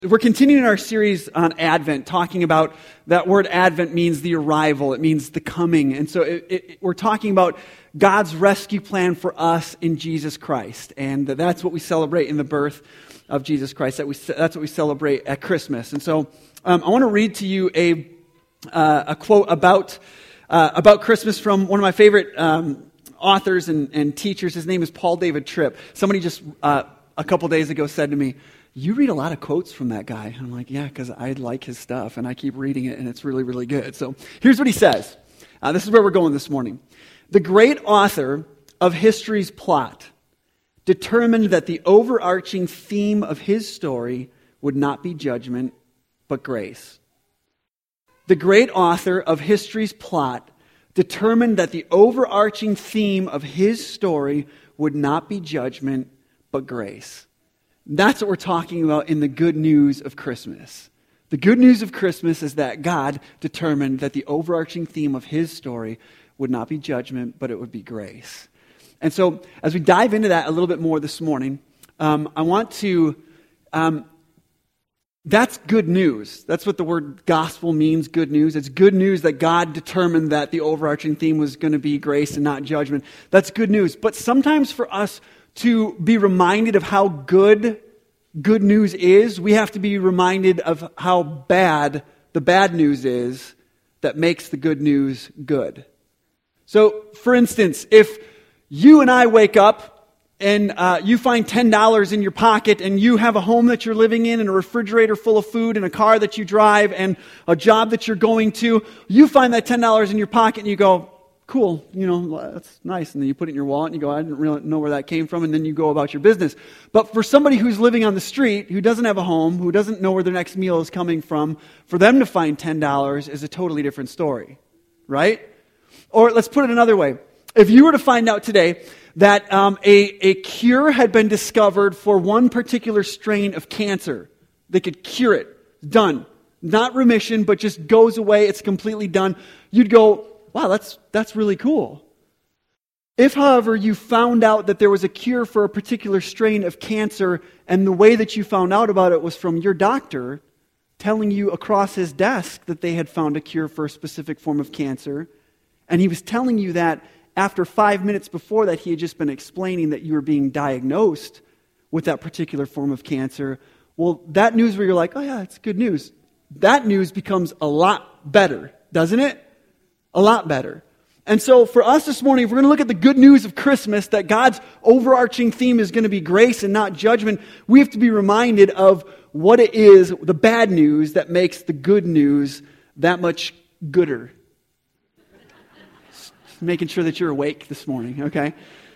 We're continuing our series on Advent, talking about that word Advent means the arrival, it means the coming. And so we're talking about God's rescue plan for us in Jesus Christ. And that's what we celebrate in the birth of Jesus Christ. That's what we celebrate at Christmas. And so I want to read to you a quote about Christmas from one of my favorite authors and teachers. His name is Paul David Tripp. Somebody just a couple days ago said to me, "You read a lot of quotes from that guy." And I'm like, yeah, because I like his stuff, and I keep reading it, and it's really, really good. So here's what he says. This is where we're going this morning. The great author of history's plot determined that the overarching theme of his story would not be judgment, but grace. The great author of history's plot determined that the overarching theme of his story would not be judgment, but grace. That's what we're talking about in the good news of Christmas. The good news of Christmas is that God determined that the overarching theme of his story would not be judgment, but it would be grace. And so, as we dive into that a little bit more this morning, I want to... that's good news. That's what the word gospel means, good news. It's good news that God determined that the overarching theme was going to be grace and not judgment. That's good news. But sometimes for us to be reminded of how good news is, we have to be reminded of how bad the bad news is that makes the good news good. So, for instance, if you and I wake up and you find $10 in your pocket and you have a home that you're living in and a refrigerator full of food and a car that you drive and a job that you're going to, you find that $10 in your pocket and you go, cool, that's nice. And then you put it in your wallet and you go, I didn't really know where that came from. And then you go about your business. But for somebody who's living on the street, who doesn't have a home, who doesn't know where their next meal is coming from, for them to find $10 is a totally different story, right? Or let's put it another way. If you were to find out today that a cure had been discovered for one particular strain of cancer, they could cure it, done. Not remission, but just goes away, it's completely done. You'd go, wow, that's really cool. If, however, you found out that there was a cure for a particular strain of cancer, and the way that you found out about it was from your doctor telling you across his desk that they had found a cure for a specific form of cancer, and he was telling you that after 5 minutes before that he had just been explaining that you were being diagnosed with that particular form of cancer, well, that news where you're like, oh yeah, it's good news, that news becomes a lot better, doesn't it? A lot better. And so for us this morning, if we're going to look at the good news of Christmas, that God's overarching theme is going to be grace and not judgment, we have to be reminded of what it is, the bad news that makes the good news that much gooder. Just making sure that you're awake this morning, okay?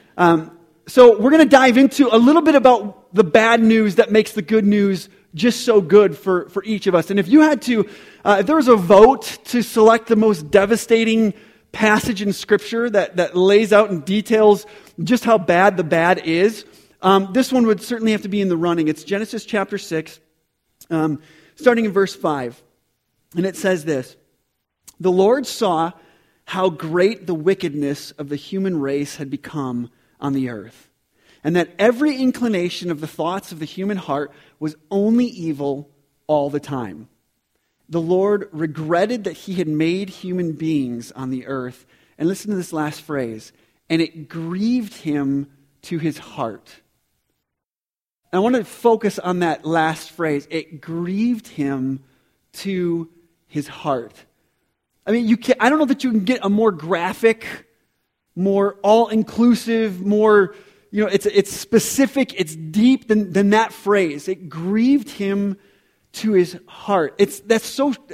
So we're going to dive into a little bit about the bad news that makes the good news just so good for each of us. And if you had to, if there was a vote to select the most devastating passage in Scripture that lays out and details just how bad the bad is, this one would certainly have to be in the running. It's Genesis chapter 6, starting in verse 5. And it says this: "The Lord saw how great the wickedness of the human race had become on the earth, and that every inclination of the thoughts of the human heart was only evil all the time. The Lord regretted that he had made human beings on the earth." And listen to this last phrase: "and it grieved him to his heart." And I want to focus on that last phrase. It grieved him to his heart. I mean, I don't know that you can get a more graphic, more all-inclusive, more... it's specific, it's deep than that phrase. It grieved him to his heart. It's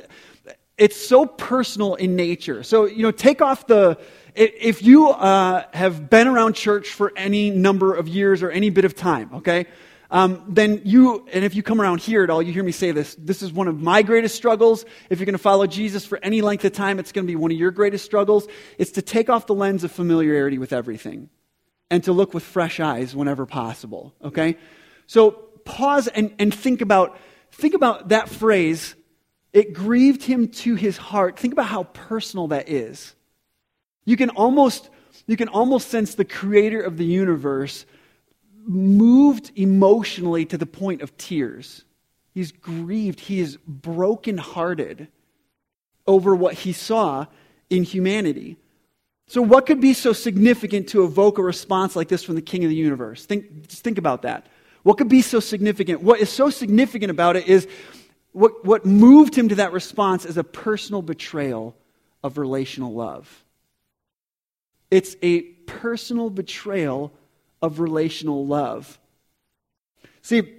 so personal in nature. So, take off if you have been around church for any number of years or any bit of time, okay? And if you come around here at all, you hear me say this is one of my greatest struggles. If you're going to follow Jesus for any length of time, it's going to be one of your greatest struggles. It's to take off the lens of familiarity with everything and to look with fresh eyes whenever possible, okay? So pause and think about that phrase, it grieved him to his heart. Think about how personal that is. You can almost sense the creator of the universe moved emotionally to the point of tears He's grieved. He is brokenhearted over what he saw in humanity. So what could be so significant to evoke a response like this from the King of the universe? Just think about that. What could be so significant? What is so significant about it is what moved him to that response is a personal betrayal of relational love. It's a personal betrayal of relational love. See,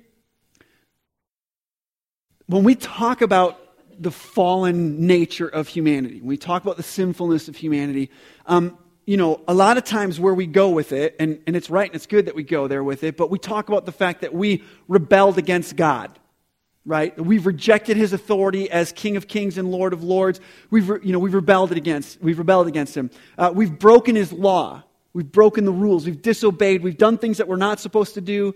when we talk about the fallen nature of humanity, when we talk about the sinfulness of humanity, a lot of times where we go with it, and it's right and it's good that we go there with it, but we talk about the fact that we rebelled against God, right? We've rejected his authority as King of Kings and Lord of Lords. We've rebelled against him. We've broken his law. We've broken the rules. We've disobeyed. We've done things that we're not supposed to do.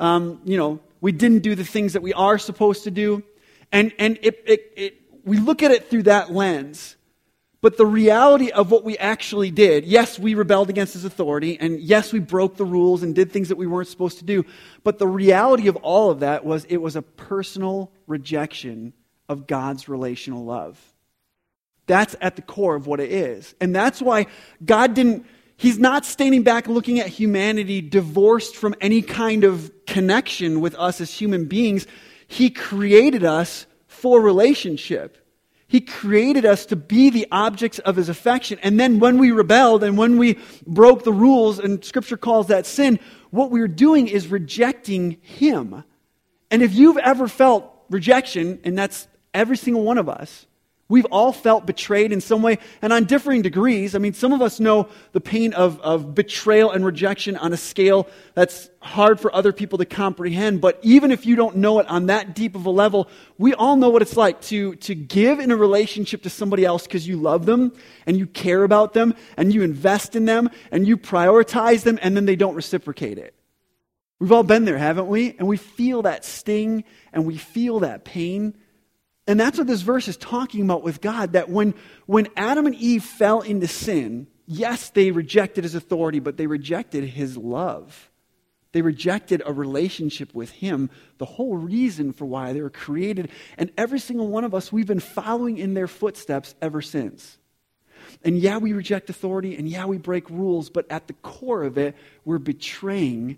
We didn't do the things that we are supposed to do. And we look at it through that lens. But the reality of what we actually did, yes, we rebelled against his authority, and yes, we broke the rules and did things that we weren't supposed to do. But the reality of all of that was it was a personal rejection of God's relational love. That's at the core of what it is. And that's why He's not standing back looking at humanity divorced from any kind of connection with us as human beings. He created us for relationship. He created us to be the objects of his affection. And then when we rebelled and when we broke the rules, and Scripture calls that sin, what we're doing is rejecting him. And if you've ever felt rejection, and that's every single one of us, we've all felt betrayed in some way, and on differing degrees. I mean, some of us know the pain of betrayal and rejection on a scale that's hard for other people to comprehend. But even if you don't know it on that deep of a level, we all know what it's like to give in a relationship to somebody else because you love them, and you care about them, and you invest in them, and you prioritize them, and then they don't reciprocate it. We've all been there, haven't we? And we feel that sting, and we feel that pain. And that's what this verse is talking about with God, that when Adam and Eve fell into sin, yes, they rejected his authority, but they rejected his love. They rejected a relationship with him, the whole reason for why they were created. And every single one of us, we've been following in their footsteps ever since. And yeah, we reject authority, and yeah, we break rules, but at the core of it, we're betraying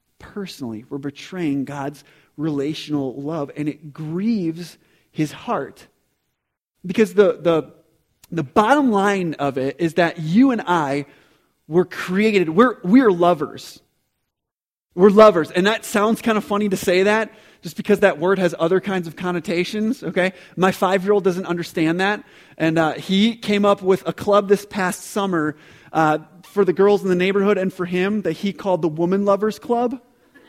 God's relational love, and it grieves his heart. Because the bottom line of it is that you and I were created, we're lovers. We're lovers. And that sounds kind of funny to say that, just because that word has other kinds of connotations, okay? My 5-year-old doesn't understand that. And he came up with a club this past summer for the girls in the neighborhood and for him that he called the Woman Lovers Club.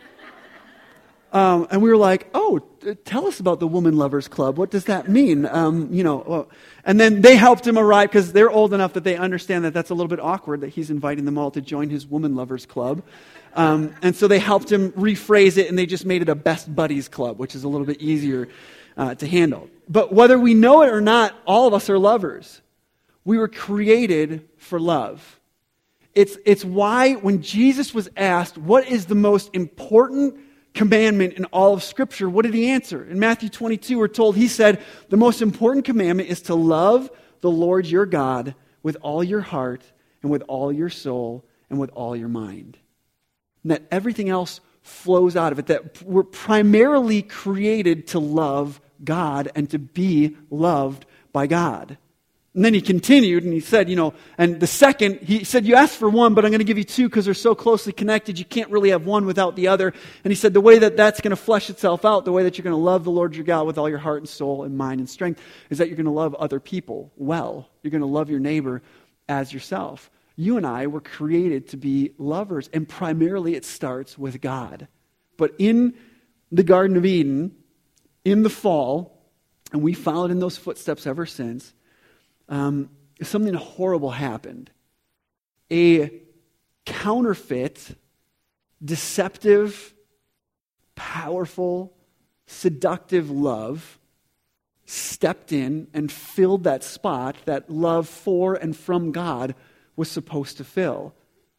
And we were like, oh, tell us about the Woman Lovers Club. What does that mean? And then they helped him arrive because they're old enough that they understand that that's a little bit awkward that he's inviting them all to join his Woman Lovers Club. And so they helped him rephrase it, and they just made it a Best Buddies Club, which is a little bit easier to handle. But whether we know it or not, all of us are lovers. We were created for love. It's why when Jesus was asked, what is the most important commandment in all of Scripture, what did he answer? In Matthew 22, we're told, he said, the most important commandment is to love the Lord your God with all your heart and with all your soul and with all your mind. And that everything else flows out of it, that we're primarily created to love God and to be loved by God. And then he continued and he said, and the second, he said, you asked for one, but I'm going to give you two because they're so closely connected. You can't really have one without the other. And he said, the way that that's going to flesh itself out, the way that you're going to love the Lord your God with all your heart and soul and mind and strength, is that you're going to love other people well. You're going to love your neighbor as yourself. You and I were created to be lovers, and primarily it starts with God. But in the Garden of Eden, in the fall, and we followed in those footsteps ever since, something horrible happened. A counterfeit, deceptive, powerful, seductive love stepped in and filled that spot that love for and from God was supposed to fill.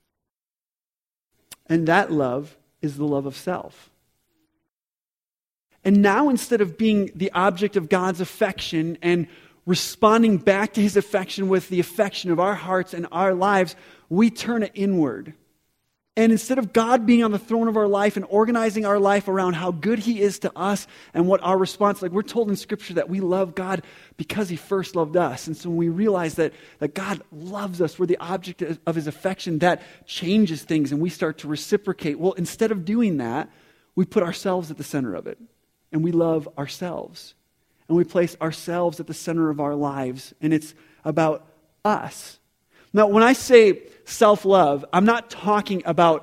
And that love is the love of self. And now instead of being the object of God's affection and responding back to his affection with the affection of our hearts and our lives, we turn it inward. And instead of God being on the throne of our life and organizing our life around how good he is to us and what our response, like we're told in Scripture that we love God because he first loved us. And so when we realize that God loves us, we're the object of his affection, that changes things and we start to reciprocate. Well, instead of doing that, we put ourselves at the center of it. And we love ourselves. And we place ourselves at the center of our lives. And it's about us. Now, when I say self-love, I'm not talking about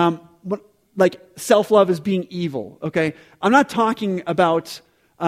like self-love as being evil, okay? I'm not talking about,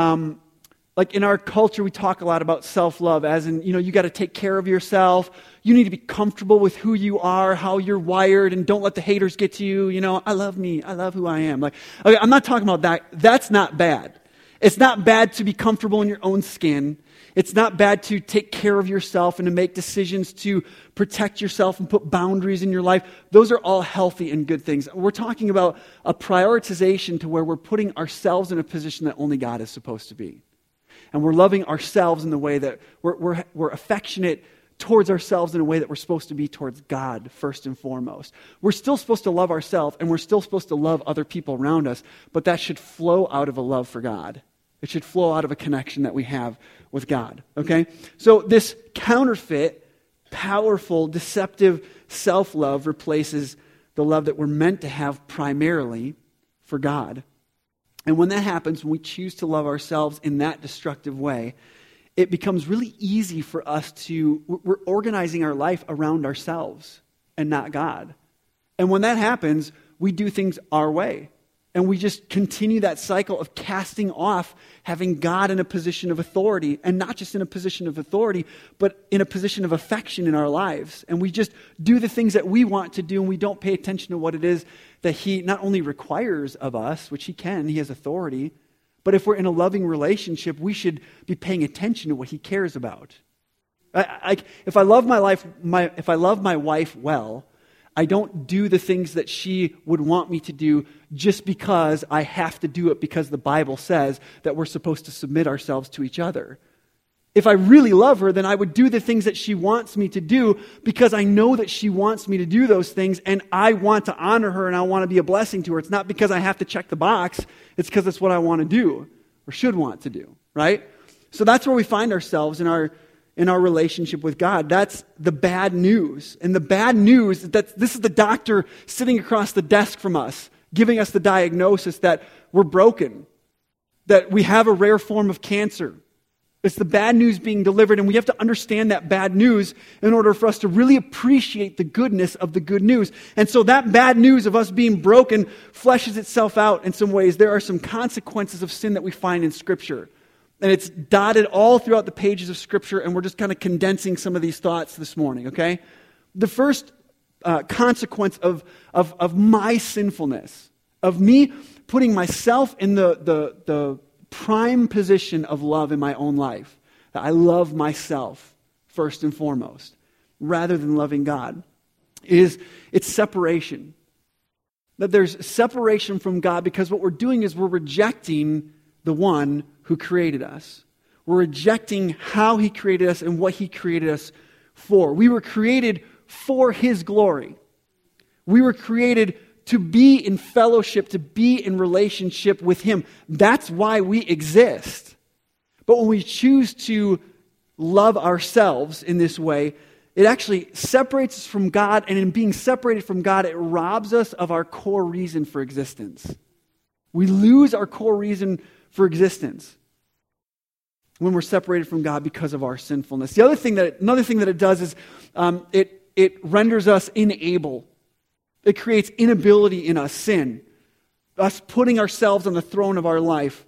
like in our culture, we talk a lot about self-love as in, you got to take care of yourself. You need to be comfortable with who you are, how you're wired, and don't let the haters get to you. I love me. I love who I am. Like, okay, I'm not talking about that. That's not bad. It's not bad to be comfortable in your own skin. It's not bad to take care of yourself and to make decisions to protect yourself and put boundaries in your life. Those are all healthy and good things. We're talking about a prioritization to where we're putting ourselves in a position that only God is supposed to be. And we're loving ourselves in the way that we're affectionate towards ourselves in a way that we're supposed to be towards God first and foremost. We're still supposed to love ourselves and we're still supposed to love other people around us, but that should flow out of a love for God. It should flow out of a connection that we have with God, okay? So this counterfeit, powerful, deceptive self-love replaces the love that we're meant to have primarily for God. And when that happens, when we choose to love ourselves in that destructive way, it becomes really easy for us we're organizing our life around ourselves and not God. And when that happens, we do things our way. And we just continue that cycle of casting off having God in a position of authority, and not just in a position of authority, but in a position of affection in our lives. And we just do the things that we want to do, and we don't pay attention to what it is that he not only requires of us, which he has authority, but if we're in a loving relationship, we should be paying attention to what he cares about. If I love my wife well, I don't do the things that she would want me to do just because I have to do it because the Bible says that we're supposed to submit ourselves to each other. If I really love her, then I would do the things that she wants me to do because I know that she wants me to do those things and I want to honor her and I want to be a blessing to her. It's not because I have to check the box. It's because it's what I want to do or should want to do, right? So that's where we find ourselves in our relationship with God. That's the bad news. And the bad news is that this is the doctor sitting across the desk from us, giving us the diagnosis that we're broken, that we have a rare form of cancer. It's the bad news being delivered, and we have to understand that bad news in order for us to really appreciate the goodness of the good news. And so that bad news of us being broken fleshes itself out in some ways. There are some consequences of sin that we find in Scripture. And it's dotted all throughout the pages of Scripture, and we're just kind of condensing some of these thoughts this morning, okay? The first consequence of my sinfulness, of me putting myself in the prime position of love in my own life, that I love myself first and foremost, rather than loving God, it's separation. That there's separation from God because what we're doing is we're rejecting the one who created us. We're rejecting how he created us and what he created us for. We were created for his glory. We were created to be in fellowship, to be in relationship with him. That's why we exist. But when we choose to love ourselves in this way, it actually separates us from God, and in being separated from God, it robs us of our core reason for existence. We lose our core reason for existence when we're separated from God because of our sinfulness. Another thing that it does is it renders us unable. It creates inability in us, sin. Us putting ourselves on the throne of our life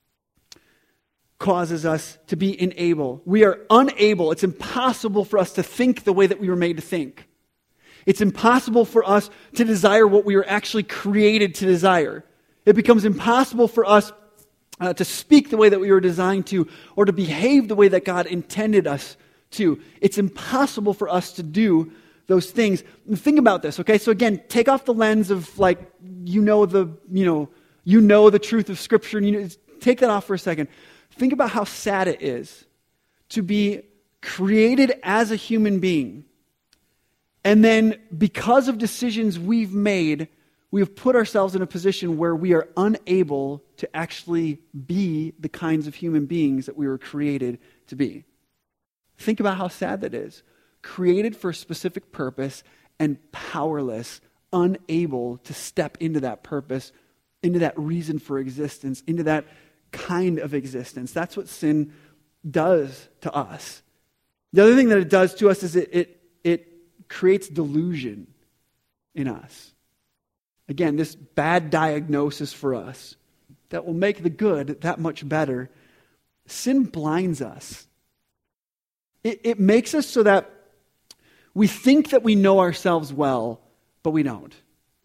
causes us to be unable. We are unable. It's impossible for us to think the way that we were made to think. It's impossible for us to desire what we were actually created to desire. It becomes impossible for us to speak the way that we were designed to, or to behave the way that God intended us to. It's impossible for us to do those things. And think about this, okay? So again, take off the lens of the truth of Scripture, and take that off for a second. Think about how sad it is to be created as a human being. And then because of decisions we've made, we have put ourselves in a position where we are unable to actually be the kinds of human beings that we were created to be. Think about how sad that is. Created for a specific purpose and powerless, unable to step into that purpose, into that reason for existence, into that kind of existence. That's what sin does to us. The other thing that it does to us is it creates delusion in us. Again, this bad diagnosis for us that will make the good that much better. Sin blinds us. It makes us so that we think that we know ourselves well, but we don't.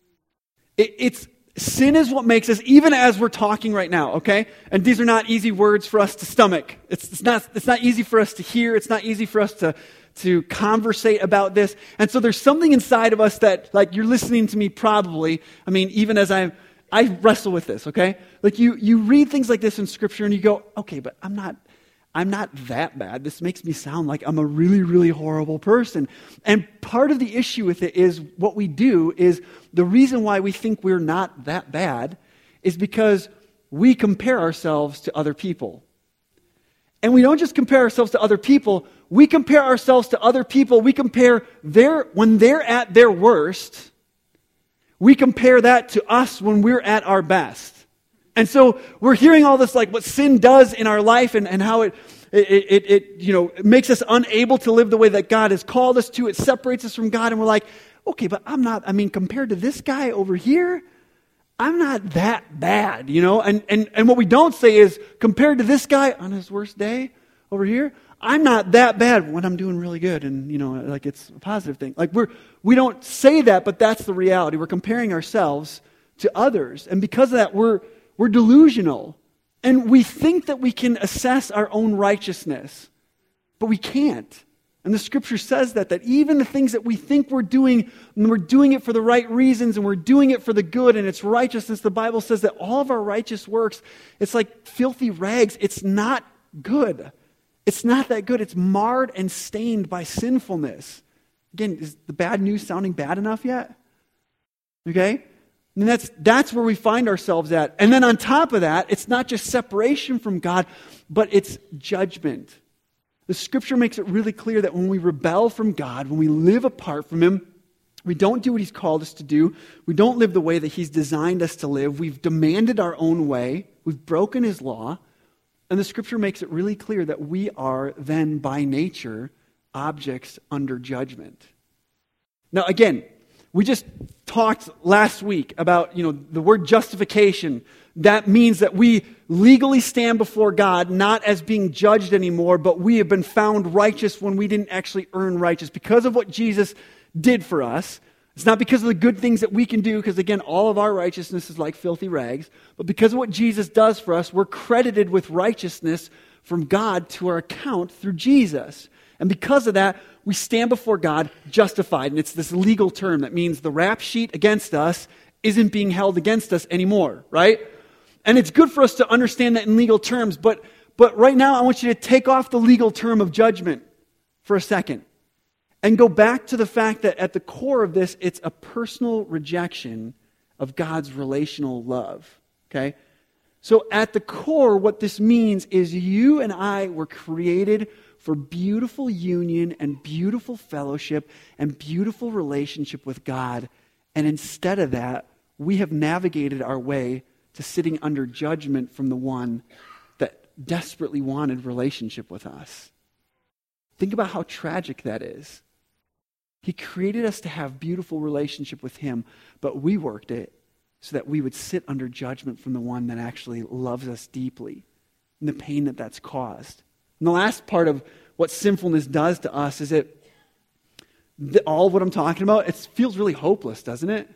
Sin is what makes us, even as we're talking right now, okay? And these are not easy words for us to stomach. It's not easy for us to hear. It's not easy for us to conversate about this. And so there's something inside of us that, like, you're listening to me probably. I mean, even as I wrestle with this, okay? Like you read things like this in Scripture and you go, okay, but I'm not that bad. This makes me sound like I'm a really, really horrible person. And part of the issue with it is what we do is the reason why we think we're not that bad is because we compare ourselves to other people. And we don't just compare ourselves to other people, we compare ourselves to other people. We compare when they're at their worst, we compare that to us when we're at our best. And so we're hearing all this, like what sin does in our life and how it makes us unable to live the way that God has called us to. It separates us from God, and we're like, okay, but compared to this guy over here, I'm not that bad, And what we don't say is, compared to this guy on his worst day over here, I'm not that bad when I'm doing really good, and it's a positive thing. Like we don't say that, but that's the reality. We're comparing ourselves to others, and because of that, we're delusional, and we think that we can assess our own righteousness, but we can't. And the Scripture says that even the things that we think we're doing, and we're doing it for the right reasons, and we're doing it for the good, and it's righteousness, the Bible says that all of our righteous works, it's like filthy rags. It's not good. It's not that good. It's marred and stained by sinfulness. Again, is the bad news sounding bad enough yet? Okay? And that's where we find ourselves at. And then on top of that, it's not just separation from God, but it's judgment. The Scripture makes it really clear that when we rebel from God, when we live apart from Him, we don't do what He's called us to do. We don't live the way that He's designed us to live. We've demanded our own way. We've broken His law. And the Scripture makes it really clear that we are then, by nature, objects under judgment. Now, again, we just talked last week about, the word justification. That means that we legally stand before God, not as being judged anymore, but we have been found righteous when we didn't actually earn righteous because of what Jesus did for us. It's not because of the good things that we can do, because again, all of our righteousness is like filthy rags, but because of what Jesus does for us, we're credited with righteousness from God to our account through Jesus. And because of that, we stand before God justified. And it's this legal term that means the rap sheet against us isn't being held against us anymore, right? And it's good for us to understand that in legal terms, but right now I want you to take off the legal term of judgment for a second and go back to the fact that at the core of this, it's a personal rejection of God's relational love, okay? So at the core, what this means is you and I were created for beautiful union and beautiful fellowship and beautiful relationship with God. And instead of that, we have navigated our way to sitting under judgment from the one that desperately wanted relationship with us. Think about how tragic that is. He created us to have beautiful relationship with Him, but we worked it so that we would sit under judgment from the one that actually loves us deeply and the pain that that's caused. And the last part of what sinfulness does to us is all of what I'm talking about, it feels really hopeless, doesn't it?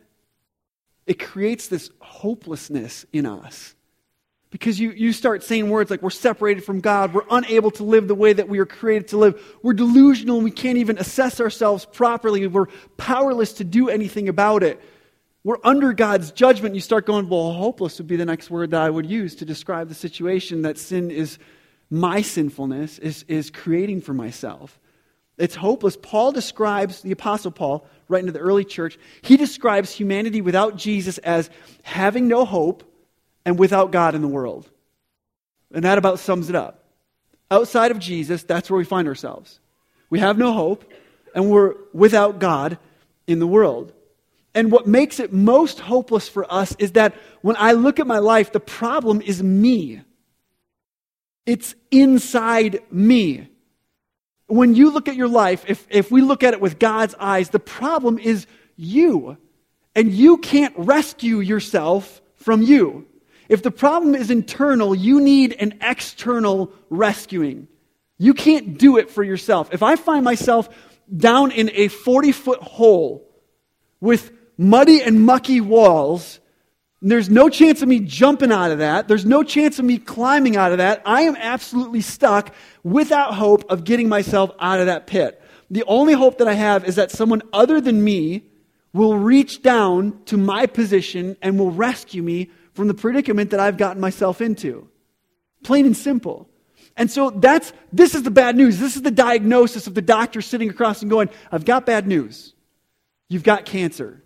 It creates this hopelessness in us. Because you start saying words like we're separated from God, we're unable to live the way that we were created to live, we're delusional and we can't even assess ourselves properly, we're powerless to do anything about it. we're under God's judgment. You start going, well, hopeless would be the next word that I would use to describe the situation that sin is, my sinfulness is creating for myself. It's hopeless. Paul describes, the Apostle Paul, right into the early church, he describes humanity without Jesus as having no hope and without God in the world. And that about sums it up. Outside of Jesus, that's where we find ourselves. We have no hope, and we're without God in the world. And what makes it most hopeless for us is that when I look at my life, the problem is me. It's inside me. When you look at your life, if we look at it with God's eyes, the problem is you. And you can't rescue yourself from you. If the problem is internal, you need an external rescuing. You can't do it for yourself. If I find myself down in a 40-foot hole with muddy and mucky walls, there's no chance of me jumping out of that. There's no chance of me climbing out of that. I am absolutely stuck without hope of getting myself out of that pit. The only hope that I have is that someone other than me will reach down to my position and will rescue me from the predicament that I've gotten myself into. Plain and simple. And so this is the bad news. This is the diagnosis of the doctor sitting across and going, I've got bad news. You've got cancer.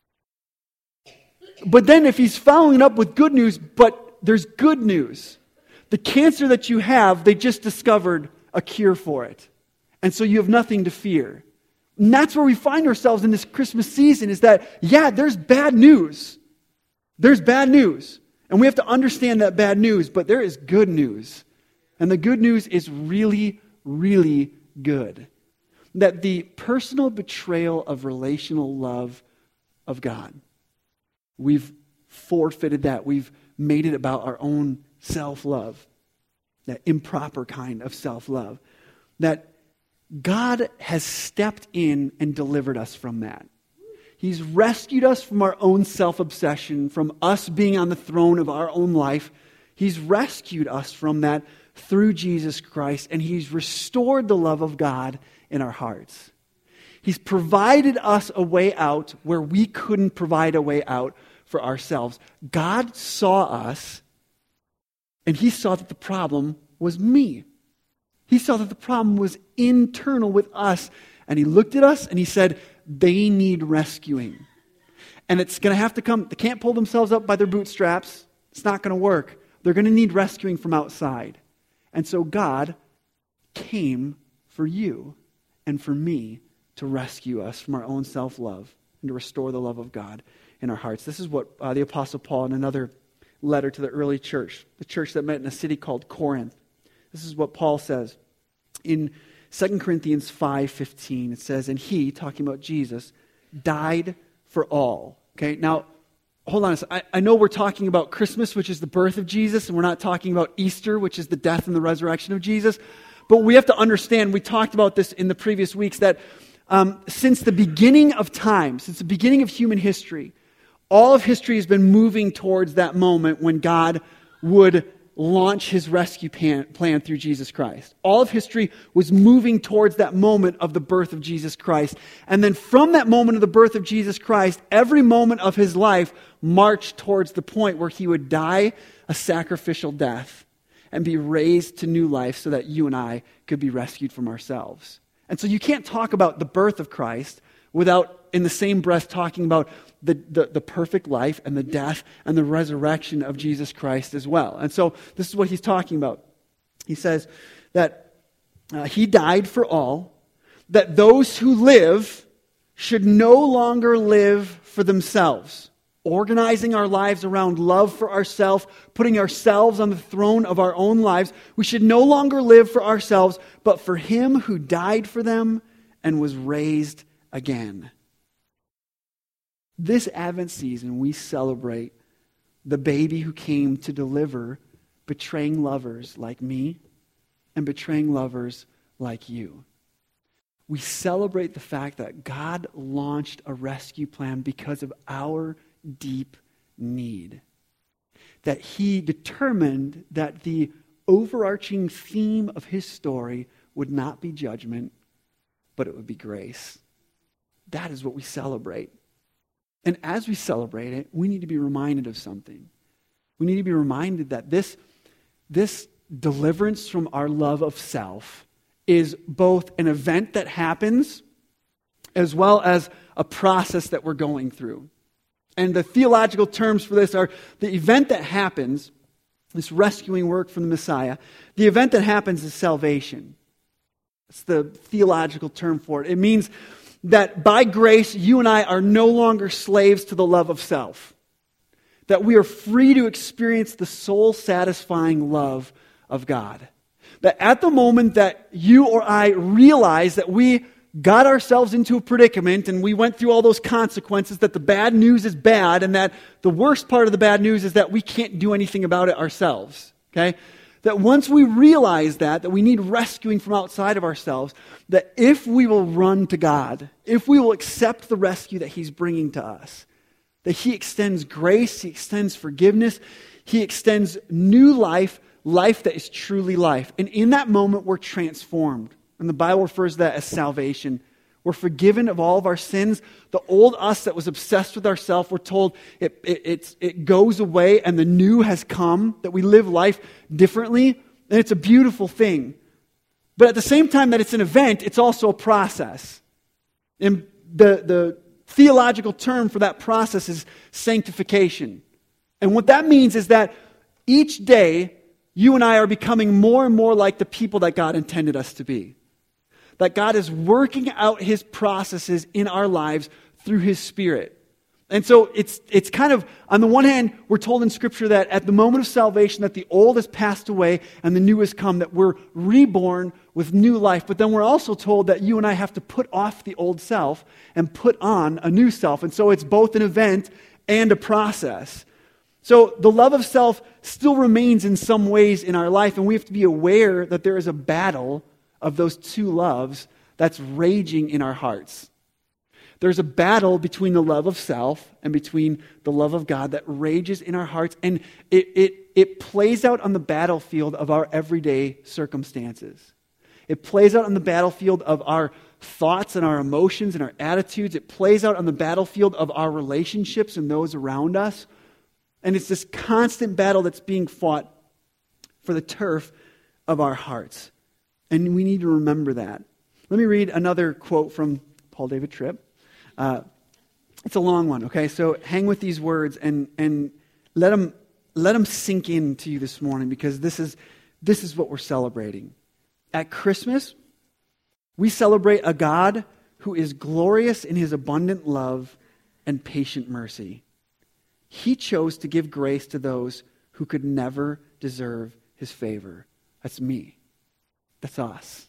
But then if he's following up with good news, but there's good news. The cancer that you have, they just discovered a cure for it. And so you have nothing to fear. And that's where we find ourselves in this Christmas season, is that, yeah, there's bad news. There's bad news. And we have to understand that bad news, but there is good news. And the good news is really, really good. That the personal betrayal of relational love of God, we've forfeited that. We've made it about our own self-love. That improper kind of self-love. That God has stepped in and delivered us from that. He's rescued us from our own self-obsession, from us being on the throne of our own life. He's rescued us from that through Jesus Christ, and He's restored the love of God in our hearts. He's provided us a way out where we couldn't provide a way out for ourselves. God saw us, and He saw that the problem was me. He saw that the problem was internal with us, and He looked at us and He said, they need rescuing. And it's going to have to come. They can't pull themselves up by their bootstraps. It's not going to work. They're going to need rescuing from outside. And so God came for you and for me to rescue us from our own self-love and to restore the love of God in our hearts. This is what the Apostle Paul, in another letter to the early church, the church that met in a city called Corinth, this is what Paul says in 2 Corinthians 5:15. It says, and He, talking about Jesus, died for all. Okay, now, hold on a second. I know we're talking about Christmas, which is the birth of Jesus, and we're not talking about Easter, which is the death and the resurrection of Jesus. But we have to understand, we talked about this in the previous weeks, that since the beginning of time, since the beginning of human history, all of history has been moving towards that moment when God would launch His rescue plan through Jesus Christ. All of history was moving towards that moment of the birth of Jesus Christ. And then from that moment of the birth of Jesus Christ, every moment of His life marched towards the point where He would die a sacrificial death and be raised to new life so that you and I could be rescued from ourselves. And so you can't talk about the birth of Christ without, in the same breath, talking about the perfect life and the death and the resurrection of Jesus Christ as well. And so this is what he's talking about. He says that He died for all, that those who live should no longer live for themselves, organizing our lives around love for ourselves, putting ourselves on the throne of our own lives. We should no longer live for ourselves, but for Him who died for them and was raised again. This Advent season, we celebrate the baby who came to deliver betraying lovers like me and betraying lovers like you. We celebrate the fact that God launched a rescue plan because of our deep need. That He determined that the overarching theme of His story would not be judgment, but it would be grace. That is what we celebrate. And as we celebrate it, we need to be reminded of something. We need to be reminded that this deliverance from our love of self is both an event that happens as well as a process that we're going through. And the theological terms for this are the event that happens, this rescuing work from the Messiah, the event that happens is salvation. It's the theological term for it. It means that by grace, you and I are no longer slaves to the love of self. That we are free to experience the soul-satisfying love of God. That at the moment that you or I realize that we got ourselves into a predicament and we went through all those consequences, that the bad news is bad, and that the worst part of the bad news is that we can't do anything about it ourselves. Okay? That once we realize that we need rescuing from outside of ourselves, that if we will run to God, if we will accept the rescue that He's bringing to us, that He extends grace, He extends forgiveness, He extends new life that is truly life. And in that moment, we're transformed. And the Bible refers to that as salvation. We're forgiven of all of our sins. The old us that was obsessed with ourselves, we're told it goes away and the new has come, that we live life differently. And it's a beautiful thing. But at the same time that it's an event, it's also a process. And the theological term for that process is sanctification. And what that means is that each day, you and I are becoming more and more like the people that God intended us to be. That God is working out His processes in our lives through His Spirit. And so it's kind of, on the one hand, we're told in Scripture that at the moment of salvation that the old has passed away and the new has come, that we're reborn with new life. But then we're also told that you and I have to put off the old self and put on a new self. And so it's both an event and a process. So the love of self still remains in some ways in our life, and we have to be aware that there is a battle of those two loves that's raging in our hearts. There's a battle between the love of self and between the love of God that rages in our hearts, and it plays out on the battlefield of our everyday circumstances. It plays out on the battlefield of our thoughts and our emotions and our attitudes. It plays out on the battlefield of our relationships and those around us. And it's this constant battle that's being fought for the turf of our hearts. And we need to remember that. Let me read another quote from Paul David Tripp. It's a long one, okay? So hang with these words and let them sink into you this morning, because this is what we're celebrating. At Christmas, we celebrate a God who is glorious in His abundant love and patient mercy. He chose to give grace to those who could never deserve His favor. That's me. That's us.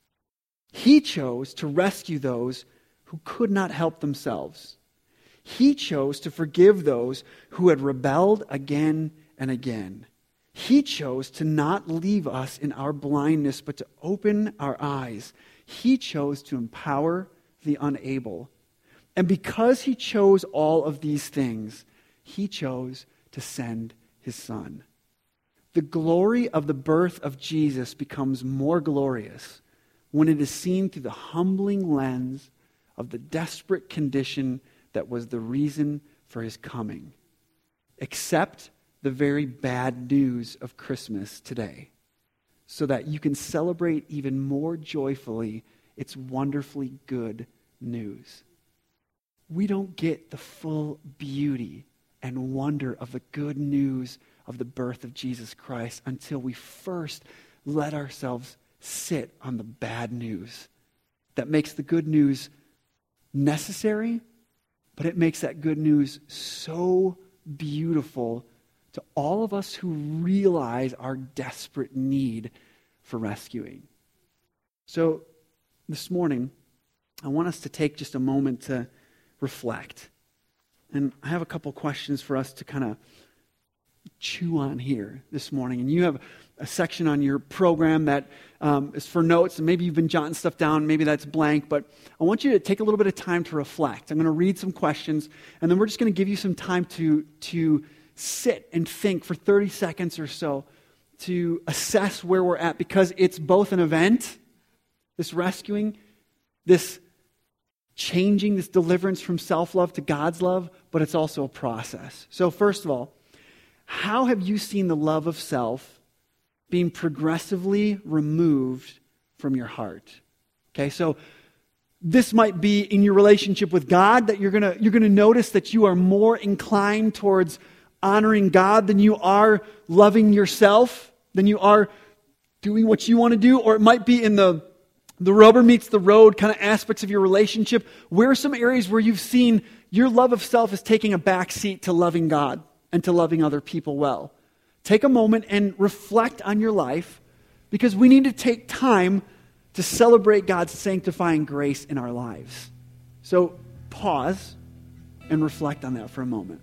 He chose to rescue those who could not help themselves. He chose to forgive those who had rebelled again and again. He chose to not leave us in our blindness, but to open our eyes. He chose to empower the unable. And because He chose all of these things, He chose to send His Son. The glory of the birth of Jesus becomes more glorious when it is seen through the humbling lens of the desperate condition that was the reason for His coming. Accept the very bad news of Christmas today, so that you can celebrate even more joyfully its wonderfully good news. We don't get the full beauty and wonder of the good news of the birth of Jesus Christ until we first let ourselves sit on the bad news that makes the good news necessary, but it makes that good news so beautiful to all of us who realize our desperate need for rescuing. So this morning, I want us to take just a moment to reflect. And I have a couple questions for us to kind of chew on here this morning. And you have a section on your program that is for notes, and maybe you've been jotting stuff down, maybe that's blank, but I want you to take a little bit of time to reflect. I'm going to read some questions, and then we're just going to give you some time to sit and think for 30 seconds or so to assess where we're at, because it's both an event, this rescuing, this changing, this deliverance from self-love to God's love, but it's also a process. So first of all, how have you seen the love of self being progressively removed from your heart? Okay, so this might be in your relationship with God, that you're gonna notice that you are more inclined towards honoring God than you are loving yourself, than you are doing what you want to do. Or it might be in the rubber meets the road kind of aspects of your relationship. Where are some areas where you've seen your love of self is taking a back seat to loving God and to loving other people well? Take a moment and reflect on your life, because we need to take time to celebrate God's sanctifying grace in our lives. So pause and reflect on that for a moment.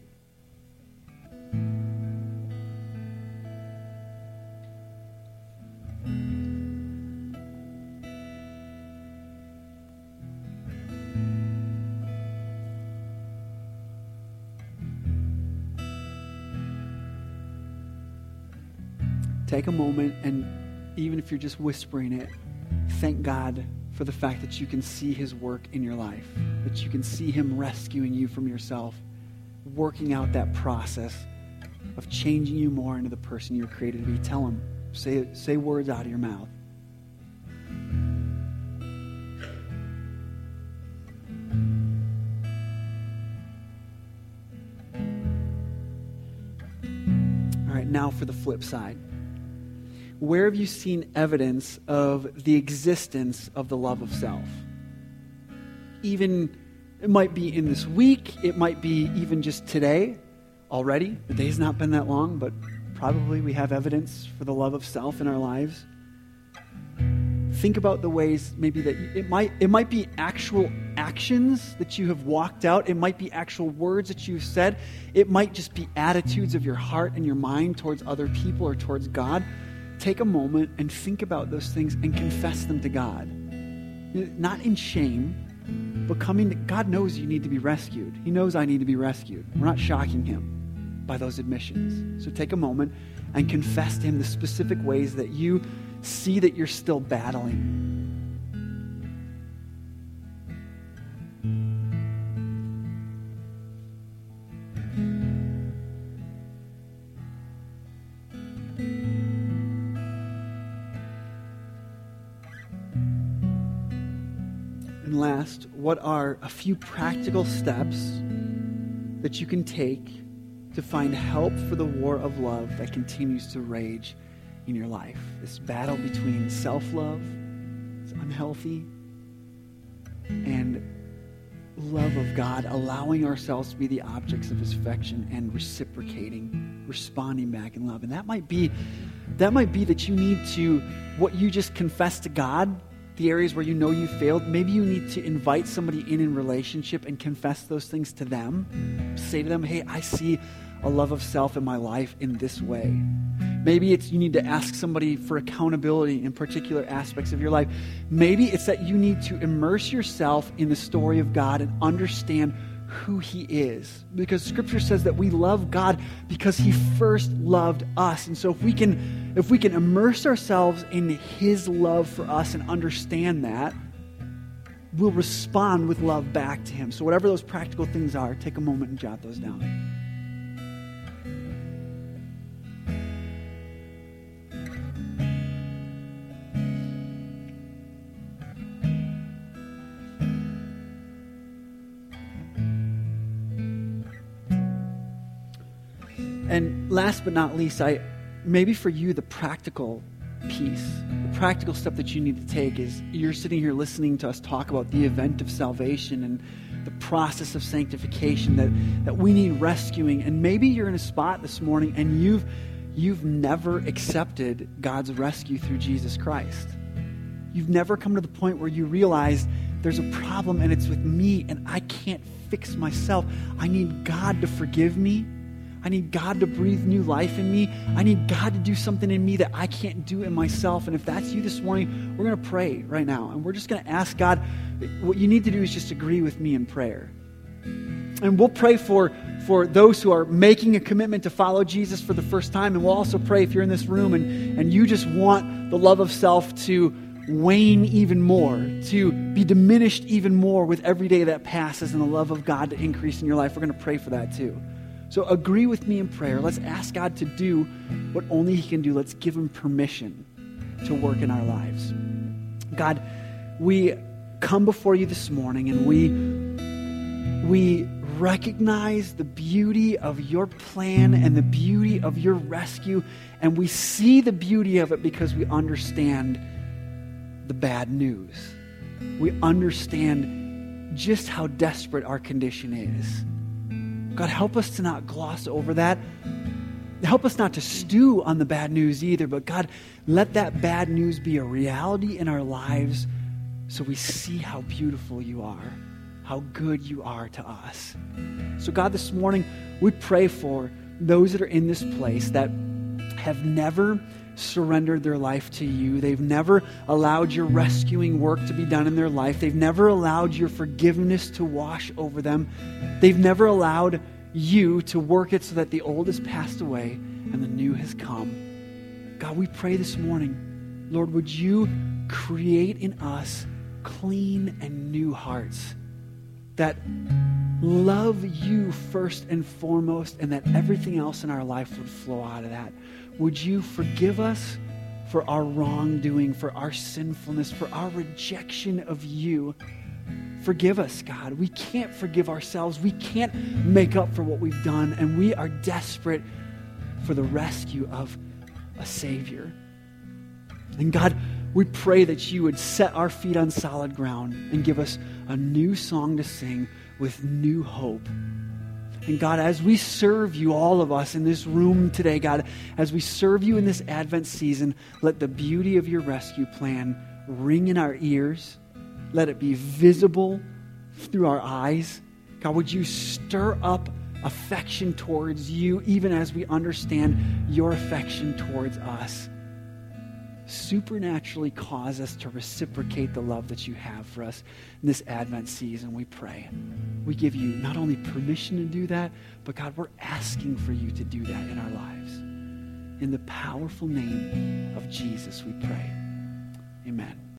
Take a moment, and even if you're just whispering it, thank God for the fact that you can see His work in your life, that you can see Him rescuing you from yourself, working out that process of changing you more into the person you're created to be. Tell Him. Say words out of your mouth. All right, now for the flip side. Where have you seen evidence of the existence of the love of self? Even, it might be in this week, it might be even just today already. The day's not been that long, but probably we have evidence for the love of self in our lives. Think about the ways maybe that it might be actual actions that you have walked out. It might be actual words that you've said. It might just be attitudes of your heart and your mind towards other people or towards God. Take a moment and think about those things and confess them to God. Not in shame, but God knows you need to be rescued. He knows I need to be rescued. We're not shocking Him by those admissions. So take a moment and confess to Him the specific ways that you see that you're still battling. And last, what are a few practical steps that you can take to find help for the war of love that continues to rage in your life? This battle between self-love, it's unhealthy, and love of God, allowing ourselves to be the objects of His affection and reciprocating, responding back in love. And that might be that you need to, what you just confessed to God, the areas where you know you failed, maybe you need to invite somebody in relationship and confess those things to them. Say to them, hey, I see a love of self in my life in this way. Maybe it's you need to ask somebody for accountability in particular aspects of your life. Maybe it's that you need to immerse yourself in the story of God and understand who He is. Because Scripture says that we love God because He first loved us. And so if we can immerse ourselves in His love for us and understand that, we'll respond with love back to Him. So whatever those practical things are, take a moment and jot those down. And last but not least, maybe for you, the practical piece, the practical step that you need to take is you're sitting here listening to us talk about the event of salvation and the process of sanctification that we need rescuing. And maybe you're in a spot this morning and you've never accepted God's rescue through Jesus Christ. You've never come to the point where you realize there's a problem and it's with me and I can't fix myself. I need God to forgive me. I need God to breathe new life in me. I need God to do something in me that I can't do in myself. And if that's you this morning, we're going to pray right now. And we're just going to ask God, what you need to do is just agree with me in prayer. And we'll pray for those who are making a commitment to follow Jesus for the first time. And we'll also pray if you're in this room and you just want the love of self to wane even more, to be diminished even more with every day that passes, and the love of God to increase in your life. We're going to pray for that too. So agree with me in prayer. Let's ask God to do what only He can do. Let's give Him permission to work in our lives. God, we come before you this morning, and we recognize the beauty of your plan and the beauty of your rescue, and we see the beauty of it because we understand the bad news. We understand just how desperate our condition is. God, help us to not gloss over that. Help us not to stew on the bad news either, but God, let that bad news be a reality in our lives so we see how beautiful you are, how good you are to us. So God, this morning, we pray for those that are in this place that have never surrendered their life to you. They've never allowed your rescuing work to be done in their life. They've never allowed your forgiveness to wash over them. They've never allowed you to work it so that the old has passed away and the new has come. God, we pray this morning, Lord, would you create in us clean and new hearts that love you first and foremost, and that everything else in our life would flow out of that. Would you forgive us for our wrongdoing, for our sinfulness, for our rejection of you? Forgive us, God. We can't forgive ourselves. We can't make up for what we've done, and we are desperate for the rescue of a Savior. And God, we pray that you would set our feet on solid ground and give us a new song to sing with new hope. And God, as we serve you, all of us in this room today, God, as we serve you in this Advent season, let the beauty of your rescue plan ring in our ears. Let it be visible through our eyes. God, would you stir up affection towards you, even as we understand your affection towards us. Supernaturally cause us to reciprocate the love that you have for us in this Advent season, we pray. We give you not only permission to do that, but God, we're asking for you to do that in our lives. In the powerful name of Jesus, we pray. Amen.